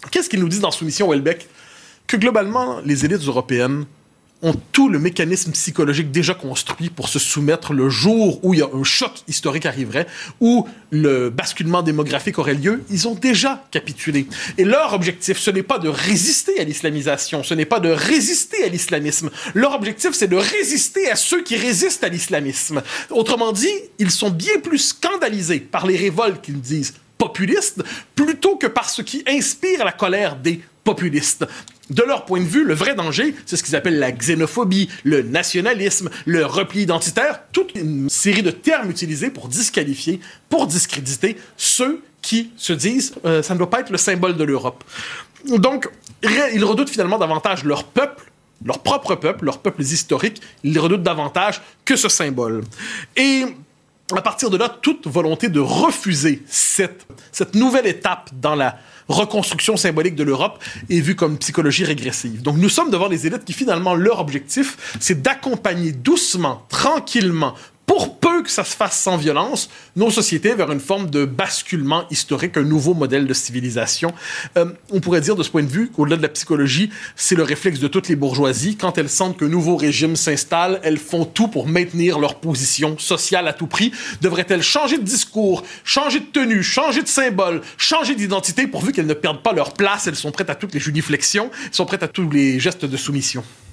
Qu'est-ce qu'ils nous disent dans Soumission Houellebecq? Que globalement, les élites européennes ont tout le mécanisme psychologique déjà construit pour se soumettre le jour où il y a un choc historique arriverait, où le basculement démographique aurait lieu. Ils ont déjà capitulé. Et leur objectif, ce n'est pas de résister à l'islamisation, ce n'est pas de résister à l'islamisme. Leur objectif, c'est de résister à ceux qui résistent à l'islamisme. Autrement dit, ils sont bien plus scandalisés par les révoltes qu'ils disent populistes, plutôt que par ce qui inspire la colère des populistes. De leur point de vue, le vrai danger, c'est ce qu'ils appellent la xénophobie, le nationalisme, le repli identitaire, toute une série de termes utilisés pour disqualifier, pour discréditer ceux qui se disent ça ne doit pas être le symbole de l'Europe. Donc, ils redoutent finalement davantage leur peuple, leur propre peuple, leurs peuples historiques, ils les redoutent davantage que ce symbole. Et à partir de là, toute volonté de refuser cette nouvelle étape dans la reconstruction symbolique de l'Europe est vue comme psychologie régressive. Donc nous sommes devant des élites qui finalement, leur objectif, c'est d'accompagner doucement, tranquillement, pour peu que ça se fasse sans violence, nos sociétés vers une forme de basculement historique, un nouveau modèle de civilisation. On pourrait dire de ce point de vue qu'au-delà de la psychologie, c'est le réflexe de toutes les bourgeoisies. Quand elles sentent qu'un nouveau régime s'installe, elles font tout pour maintenir leur position sociale à tout prix. Devraient-elles changer de discours, changer de tenue, changer de symbole, changer d'identité, pourvu qu'elles ne perdent pas leur place? Elles sont prêtes à toutes les genuflexions, elles sont prêtes à tous les gestes de soumission.